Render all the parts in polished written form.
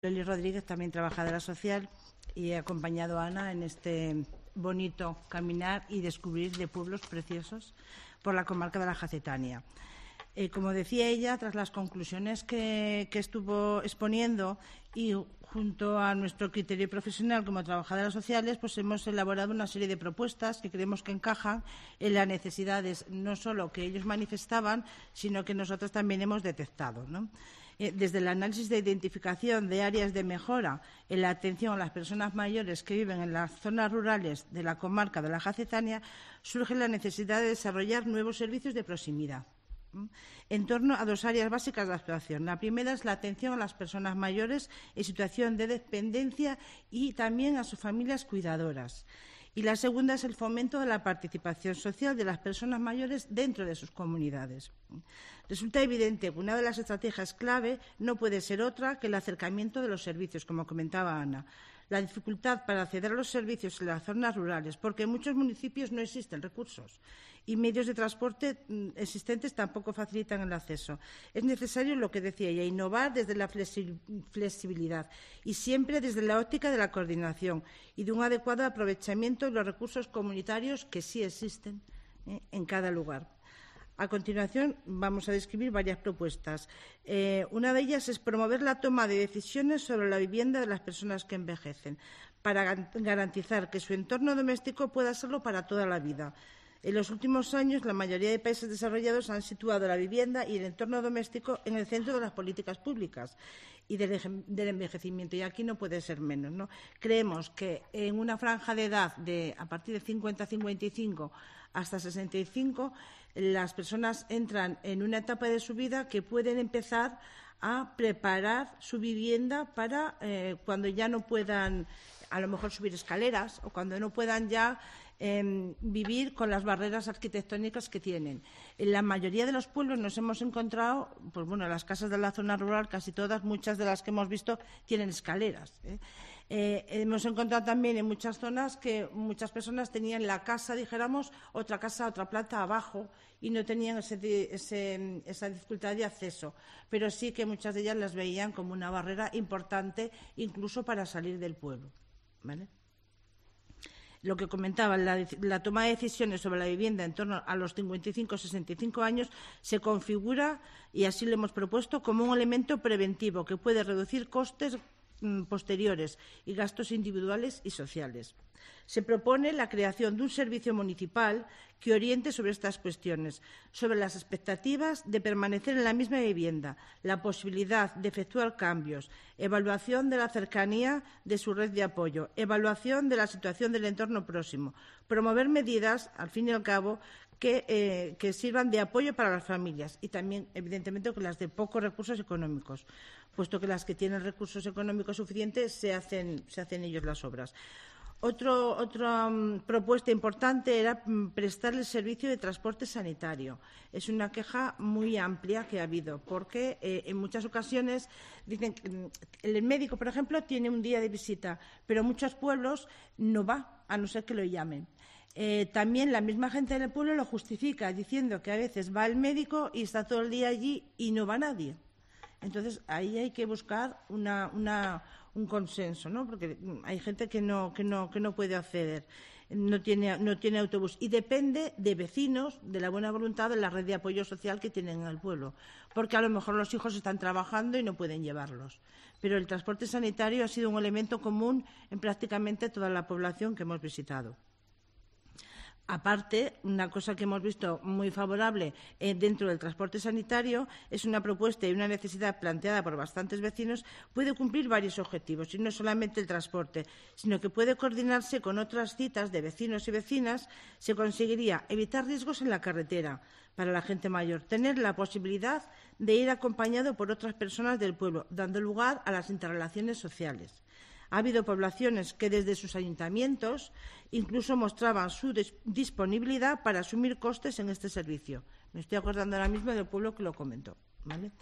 Loli Rodríguez, también trabajadora social, y he acompañado a Ana en este bonito caminar y descubrir de pueblos preciosos por la comarca de la Jacetania. Como decía ella, tras las conclusiones que estuvo exponiendo y junto a nuestro criterio profesional como trabajadoras sociales, pues hemos elaborado una serie de propuestas que creemos que encajan en las necesidades no solo que ellos manifestaban, sino que nosotros también hemos detectado, ¿no? Desde el análisis de identificación de áreas de mejora en la atención a las personas mayores que viven en las zonas rurales de la comarca de la Jacetania, surge la necesidad de desarrollar nuevos servicios de proximidad en torno a dos áreas básicas de actuación. La primera es la atención a las personas mayores en situación de dependencia y también a sus familias cuidadoras. Y la segunda es el fomento de la participación social de las personas mayores dentro de sus comunidades. Resulta evidente que una de las estrategias clave no puede ser otra que el acercamiento de los servicios, como comentaba Ana. La dificultad para acceder a los servicios en las zonas rurales, porque en muchos municipios no existen recursos y medios de transporte existentes tampoco facilitan el acceso. Es necesario, lo que decía ella, innovar desde la flexibilidad y siempre desde la óptica de la coordinación y de un adecuado aprovechamiento de los recursos comunitarios que sí existen en cada lugar. A continuación, vamos a describir varias propuestas. Una de ellas es promover la toma de decisiones sobre la vivienda de las personas que envejecen, para garantizar que su entorno doméstico pueda serlo para toda la vida. En los últimos años, la mayoría de países desarrollados han situado la vivienda y el entorno doméstico en el centro de las políticas públicas y del envejecimiento, y aquí no puede ser menos, ¿no? Creemos que en una franja de edad a partir de 50 a 55 hasta 65, las personas entran en una etapa de su vida que pueden empezar a preparar su vivienda para cuando ya no puedan, a lo mejor, subir escaleras o cuando no puedan ya vivir con las barreras arquitectónicas que tienen. En la mayoría de los pueblos nos hemos encontrado, pues bueno, las casas de la zona rural, casi todas, muchas de las que hemos visto, tienen escaleras. Hemos encontrado también en muchas zonas que muchas personas tenían la casa, dijéramos, otra planta abajo y no tenían esa dificultad de acceso, pero sí que muchas de ellas las veían como una barrera importante incluso para salir del pueblo, ¿vale? Lo que comentaba, la toma de decisiones sobre la vivienda en torno a los 55 o 65 años se configura, y así lo hemos propuesto, como un elemento preventivo que puede reducir costes posteriores y gastos individuales y sociales. Se propone la creación de un servicio municipal que oriente sobre estas cuestiones, sobre las expectativas de permanecer en la misma vivienda, la posibilidad de efectuar cambios, evaluación de la cercanía de su red de apoyo, evaluación de la situación del entorno próximo, promover medidas, al fin y al cabo, que sirvan de apoyo para las familias y también, evidentemente, que las de pocos recursos económicos, puesto que las que tienen recursos económicos suficientes se hacen ellos las obras. Otra propuesta importante era prestar el servicio de transporte sanitario. Es una queja muy amplia que ha habido, porque en muchas ocasiones dicen que el médico, por ejemplo, tiene un día de visita, pero en muchos pueblos no va, a no ser que lo llamen. También la misma gente del pueblo lo justifica diciendo que a veces va el médico y está todo el día allí y no va nadie. Entonces, ahí hay que buscar un consenso, ¿no? Porque hay gente que no puede acceder, no tiene autobús y depende de vecinos, de la buena voluntad de la red de apoyo social que tienen en el pueblo, porque a lo mejor los hijos están trabajando y no pueden llevarlos. Pero el transporte sanitario ha sido un elemento común en prácticamente toda la población que hemos visitado. Aparte, una cosa que hemos visto muy favorable dentro del transporte sanitario es una propuesta y una necesidad planteada por bastantes vecinos, puede cumplir varios objetivos, y no solamente el transporte, sino que puede coordinarse con otras citas de vecinos y vecinas. Se conseguiría evitar riesgos en la carretera para la gente mayor, tener la posibilidad de ir acompañado por otras personas del pueblo, dando lugar a las interrelaciones sociales. Ha habido poblaciones que desde sus ayuntamientos incluso mostraban su disponibilidad para asumir costes en este servicio. Me estoy acordando ahora mismo del pueblo que lo comentó, ¿vale?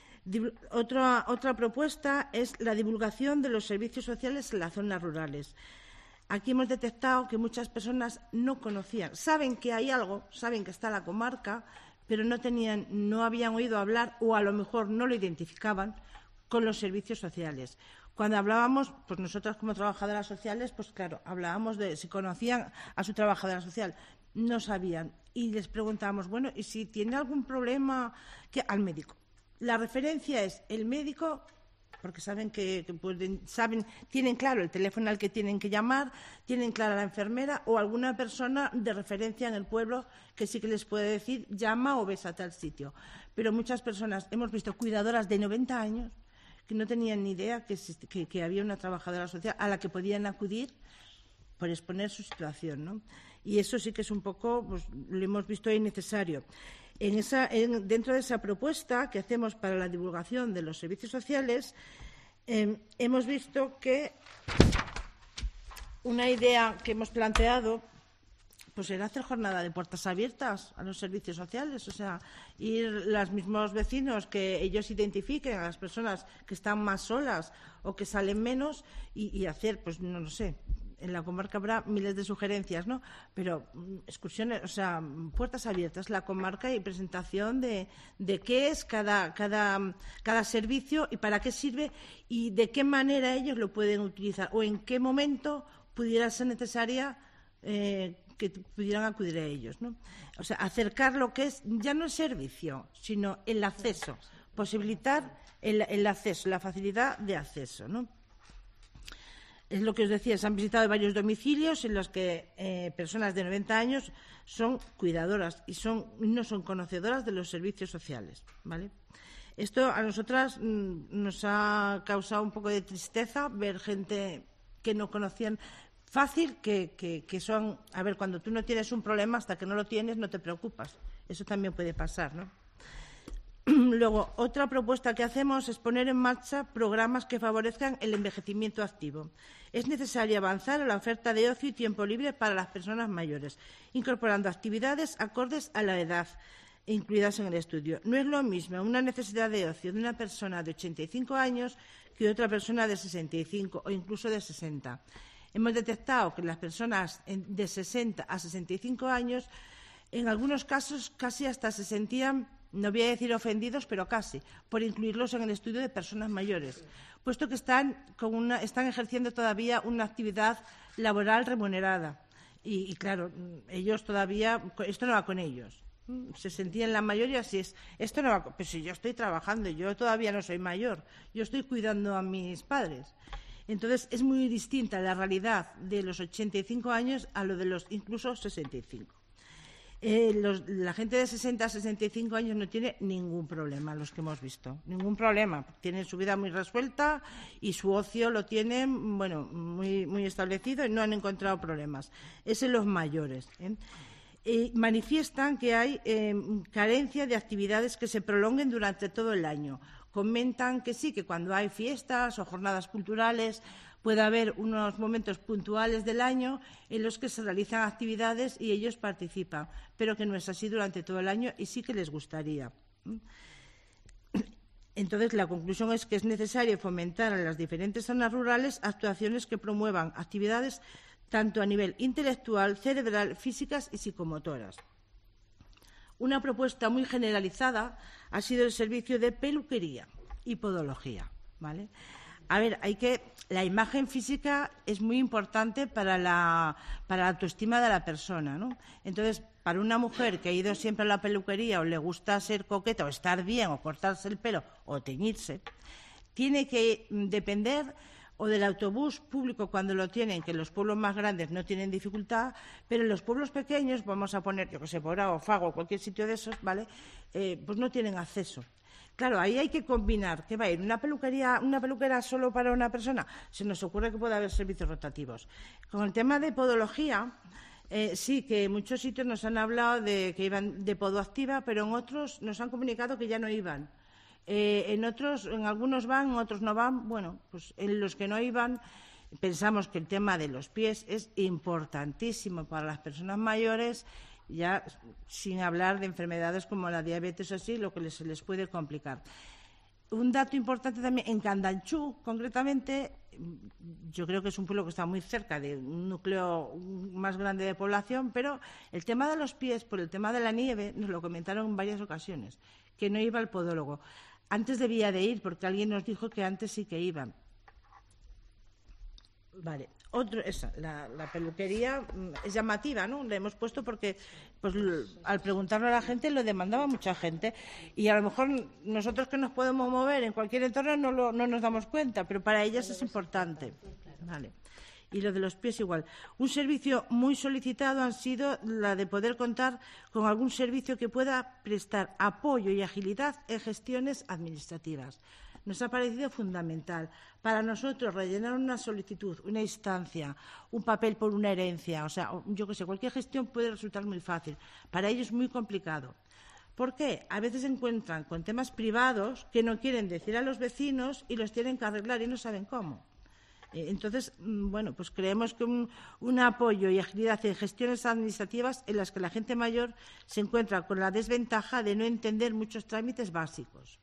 Otra propuesta es la divulgación de los servicios sociales en las zonas rurales. Aquí hemos detectado que muchas personas no conocían, saben que hay algo, saben que está la comarca, pero no habían oído hablar o a lo mejor no lo identificaban con los servicios sociales. Cuando hablábamos, pues nosotras como trabajadoras sociales, pues claro, hablábamos de si conocían a su trabajadora social. No sabían. Y les preguntábamos, bueno, ¿y si tiene algún problema? Al médico. La referencia es el médico, porque saben tienen claro el teléfono al que tienen que llamar, tienen clara la enfermera o alguna persona de referencia en el pueblo que sí que les puede decir, llama o ves a tal sitio. Pero muchas personas, hemos visto cuidadoras de 90 años que no tenían ni idea que había una trabajadora social a la que podían acudir por exponer su situación, ¿no? Y eso sí que es un poco, pues lo hemos visto ahí necesario. Dentro de esa propuesta que hacemos para la divulgación de los servicios sociales, hemos visto que una idea que hemos planteado pues era hacer jornada de puertas abiertas a los servicios sociales, o sea, ir los mismos vecinos que ellos identifiquen a las personas que están más solas o que salen menos y hacer, pues no lo sé, en la comarca habrá miles de sugerencias, ¿no? Pero excursiones, o sea, puertas abiertas, la comarca y presentación de qué es cada servicio y para qué sirve y de qué manera ellos lo pueden utilizar o en qué momento pudiera ser necesaria que pudieran acudir a ellos, ¿no? O sea, acercar lo que es ya no el servicio, sino el acceso, posibilitar el acceso, la facilidad de acceso, ¿no? Es lo que os decía, se han visitado varios domicilios en los que personas de 90 años son cuidadoras y no son conocedoras de los servicios sociales, ¿vale? Esto a nosotras nos ha causado un poco de tristeza ver gente que no conocían. Fácil que son, a ver, cuando tú no tienes un problema, hasta que no lo tienes, no te preocupas. Eso también puede pasar, ¿no? Luego, otra propuesta que hacemos es poner en marcha programas que favorezcan el envejecimiento activo. Es necesario avanzar en la oferta de ocio y tiempo libre para las personas mayores, incorporando actividades acordes a la edad incluidas en el estudio. No es lo mismo una necesidad de ocio de una persona de 85 años que de otra persona de 65 o incluso de 60. Hemos detectado que las personas de 60 a 65 años, en algunos casos, casi hasta se sentían, no voy a decir ofendidos, pero casi, por incluirlos en el estudio de personas mayores, puesto que están ejerciendo todavía una actividad laboral remunerada. Y claro, ellos todavía, esto no va con ellos. Se sentían la mayoría así es. Esto no va, pues si yo estoy trabajando, yo todavía no soy mayor, yo estoy cuidando a mis padres. Entonces, es muy distinta la realidad de los 85 años a lo de los incluso 65. La gente de 60 a 65 años no tiene ningún problema, los que hemos visto. Ningún problema. Tienen su vida muy resuelta y su ocio lo tienen, bueno, muy, muy establecido y no han encontrado problemas. Es en los mayores, manifiestan que hay carencia de actividades que se prolonguen durante todo el año. Comentan que sí, que cuando hay fiestas o jornadas culturales puede haber unos momentos puntuales del año en los que se realizan actividades y ellos participan, pero que no es así durante todo el año y sí que les gustaría. Entonces, la conclusión es que es necesario fomentar en las diferentes zonas rurales actuaciones que promuevan actividades tanto a nivel intelectual, cerebral, físicas y psicomotoras. Una propuesta muy generalizada ha sido el servicio de peluquería y podología, ¿vale? A ver, la imagen física es muy importante para la autoestima de la persona, ¿no? Entonces, para una mujer que ha ido siempre a la peluquería o le gusta ser coqueta o estar bien o cortarse el pelo o teñirse, tiene que depender o del autobús público cuando lo tienen, que en los pueblos más grandes no tienen dificultad, pero en los pueblos pequeños, vamos a poner, yo que sé, Borao o Fago, cualquier sitio de esos, ¿vale? Pues no tienen acceso. Claro, ahí hay que combinar. ¿Qué va a ir? ¿Una peluquera solo para una persona? Se nos ocurre que puede haber servicios rotativos. Con el tema de podología, sí, que en muchos sitios nos han hablado de que iban de podoactiva, pero en otros nos han comunicado que ya no iban. En algunos van, en otros no van. Bueno, pues en los que no iban, pensamos que el tema de los pies es importantísimo para las personas mayores, ya sin hablar de enfermedades como la diabetes o así, lo que se les puede complicar. Un dato importante también, en Candanchú, concretamente, yo creo que es un pueblo que está muy cerca de un núcleo más grande de población, pero el tema de los pies, por el tema de la nieve, nos lo comentaron en varias ocasiones, que no iba el podólogo. Antes debía de ir, porque alguien nos dijo que antes sí que iban. Vale. La peluquería es llamativa, ¿no? La hemos puesto porque pues, al preguntarlo a la gente lo demandaba mucha gente y a lo mejor nosotros que nos podemos mover en cualquier entorno no nos damos cuenta, pero para ellas es importante. Vale. Y lo de los pies igual. Un servicio muy solicitado han sido la de poder contar con algún servicio que pueda prestar apoyo y agilidad en gestiones administrativas. Nos ha parecido fundamental. Para nosotros, rellenar una solicitud, una instancia, un papel por una herencia, o sea, yo qué sé, cualquier gestión puede resultar muy fácil. Para ellos es muy complicado. ¿Por qué? A veces se encuentran con temas privados que no quieren decir a los vecinos y los tienen que arreglar y no saben cómo. Entonces, bueno, pues creemos que un apoyo y agilidad en gestiones administrativas en las que la gente mayor se encuentra con la desventaja de no entender muchos trámites básicos.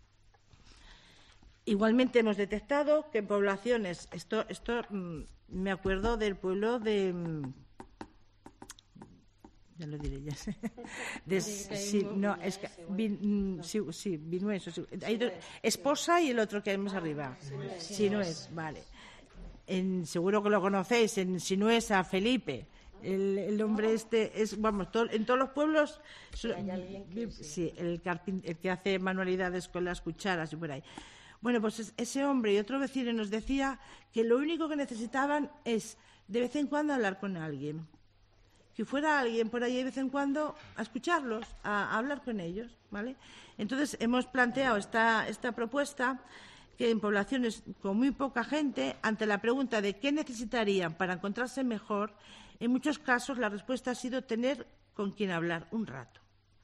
Igualmente hemos detectado que en poblaciones, esto me acuerdo del pueblo de, ya lo diré, ya sé, Vinueso, hay Esposa y el otro que hay más arriba, Sinués, vale. Seguro que lo conocéis, en Sinués a Felipe. El hombre en todos los pueblos, sí, el que hace manualidades con las cucharas y por ahí. Bueno, pues ese hombre y otro vecino nos decía que lo único que necesitaban es de vez en cuando hablar con alguien. Que fuera alguien por ahí de vez en cuando a escucharlos, a hablar con ellos, ¿vale? Entonces hemos planteado esta propuesta que en poblaciones con muy poca gente, ante la pregunta de qué necesitarían para encontrarse mejor, en muchos casos la respuesta ha sido tener con quien hablar un rato.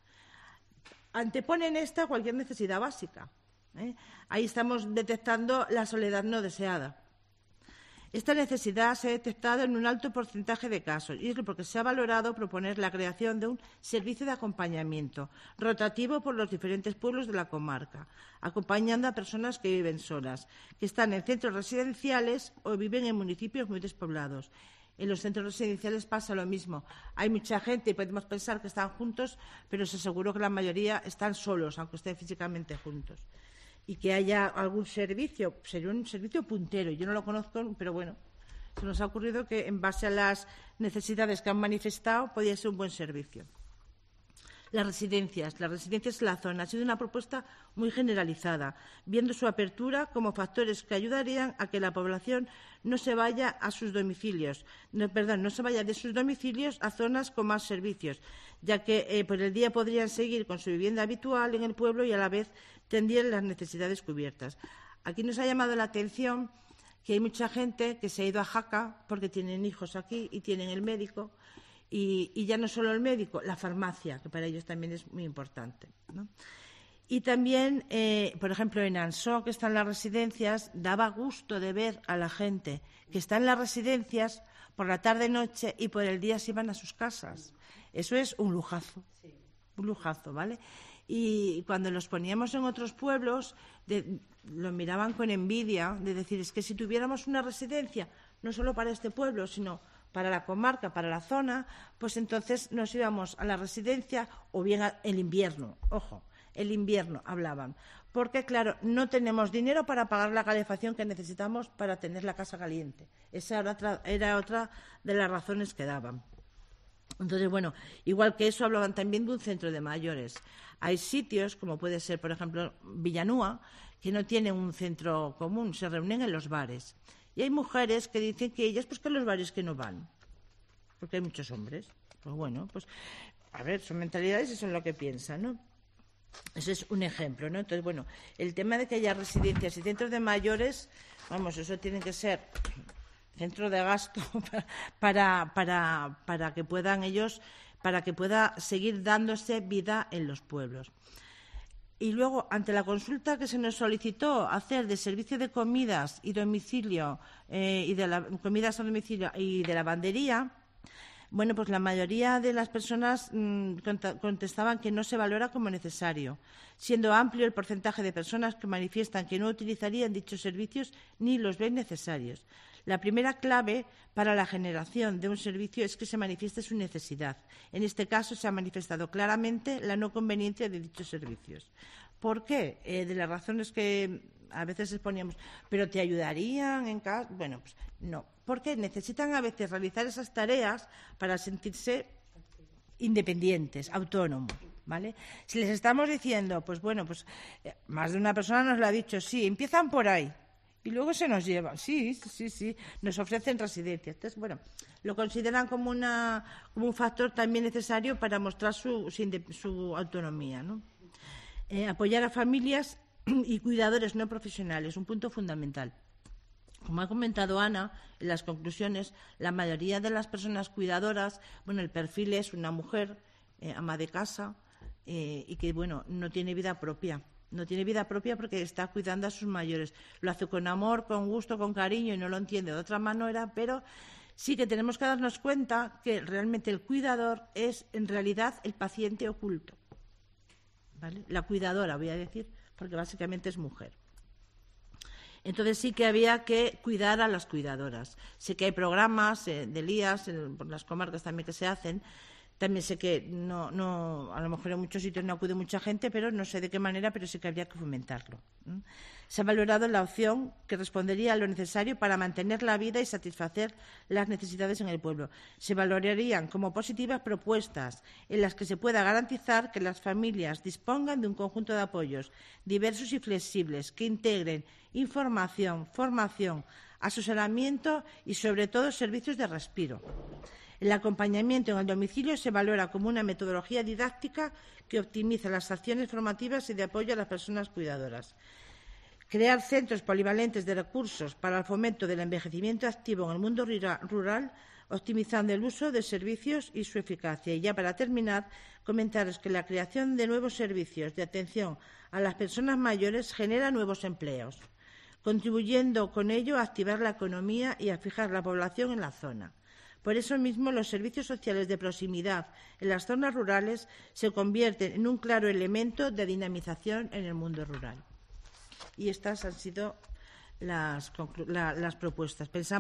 Anteponen cualquier necesidad básica. Ahí estamos detectando la soledad no deseada. Esta necesidad se ha detectado en un alto porcentaje de casos y es porque se ha valorado proponer la creación de un servicio de acompañamiento rotativo por los diferentes pueblos de la comarca, acompañando a personas que viven solas, que están en centros residenciales o viven en municipios muy despoblados. En los centros residenciales pasa lo mismo. Hay mucha gente y podemos pensar que están juntos, pero se aseguró que la mayoría están solos, aunque estén físicamente juntos. Y que haya algún servicio, sería un servicio puntero. Yo no lo conozco, pero bueno, se nos ha ocurrido que en base a las necesidades que han manifestado podría ser un buen servicio. Las residencias en la zona ha sido una propuesta muy generalizada, viendo su apertura como factores que ayudarían a que la población no se vaya a sus domicilios, no se vaya de sus domicilios a zonas con más servicios, ya que por el día podrían seguir con su vivienda habitual en el pueblo y a la vez tendrían las necesidades cubiertas. Aquí nos ha llamado la atención que hay mucha gente que se ha ido a Jaca porque tienen hijos aquí y tienen el médico. Y ya no solo el médico, la farmacia, que para ellos también es muy importante, ¿no? Y también, por ejemplo, en Ansó, que están las residencias, daba gusto de ver a la gente que está en las residencias por la tarde-noche y por el día se iban a sus casas. Eso es un lujazo, ¿vale? Y cuando los poníamos en otros pueblos, lo miraban con envidia, de decir, es que si tuviéramos una residencia, no solo para este pueblo, sino para la comarca, para la zona, pues entonces nos íbamos a la residencia o bien el invierno. Ojo, el invierno hablaban. Porque, claro, no tenemos dinero para pagar la calefacción que necesitamos para tener la casa caliente. Esa era otra de las razones que daban. Entonces, bueno, igual que eso, hablaban también de un centro de mayores. Hay sitios, como puede ser, por ejemplo, Villanúa, que no tienen un centro común, se reúnen en los bares. Y hay mujeres que dicen que ellas, pues que los bares que no van, porque hay muchos hombres. Pues bueno, pues a ver, son mentalidades y son lo que piensan, ¿no? Ese es un ejemplo, ¿no? Entonces, bueno, el tema de que haya residencias y centros de mayores, vamos, eso tiene que ser centro de gasto para que puedan ellos, para que pueda seguir dándose vida en los pueblos. Y luego, ante la consulta que se nos solicitó hacer de servicio de comidas y domicilio y de comidas a domicilio y de lavandería, bueno, pues la mayoría de las personas contestaban que no se valora como necesario, siendo amplio el porcentaje de personas que manifiestan que no utilizarían dichos servicios ni los ven necesarios. La primera clave para la generación de un servicio es que se manifieste su necesidad. En este caso se ha manifestado claramente la no conveniencia de dichos servicios. ¿Por qué? De las razones que a veces exponíamos, pero ¿te ayudarían en casa? Bueno, pues no, porque necesitan a veces realizar esas tareas para sentirse independientes, autónomos, ¿vale? Si les estamos diciendo, pues bueno, pues más de una persona nos lo ha dicho, sí, empiezan por ahí y luego se nos llevan, sí, nos ofrecen residencias. Entonces, bueno, lo consideran como un factor también necesario para mostrar su autonomía, ¿no? Apoyar a familias y cuidadores no profesionales, un punto fundamental. Como ha comentado Ana, en las conclusiones, la mayoría de las personas cuidadoras, bueno, el perfil es una mujer, ama de casa, y que, bueno, no tiene vida propia. No tiene vida propia porque está cuidando a sus mayores. Lo hace con amor, con gusto, con cariño y no lo entiende de otra manera, pero sí que tenemos que darnos cuenta que realmente el cuidador es, en realidad, el paciente oculto, ¿vale? La cuidadora, voy a decir, porque básicamente es mujer. Entonces sí que había que cuidar a las cuidadoras. Sé que hay programas de LIAS, por las comarcas también que se hacen. También sé que no, a lo mejor en muchos sitios no acude mucha gente, pero no sé de qué manera, pero sí que habría que fomentarlo. Se ha valorado la opción que respondería a lo necesario para mantener la vida y satisfacer las necesidades en el pueblo. Se valorarían como positivas propuestas en las que se pueda garantizar que las familias dispongan de un conjunto de apoyos diversos y flexibles que integren información, formación, asesoramiento y, sobre todo, servicios de respiro. El acompañamiento en el domicilio se valora como una metodología didáctica que optimiza las acciones formativas y de apoyo a las personas cuidadoras. Crear centros polivalentes de recursos para el fomento del envejecimiento activo en el mundo rural, optimizando el uso de servicios y su eficacia. Y ya para terminar, comentaros que la creación de nuevos servicios de atención a las personas mayores genera nuevos empleos, contribuyendo con ello a activar la economía y a fijar la población en la zona. Por eso mismo, los servicios sociales de proximidad en las zonas rurales se convierten en un claro elemento de dinamización en el mundo rural. Y estas han sido las propuestas. Pensamos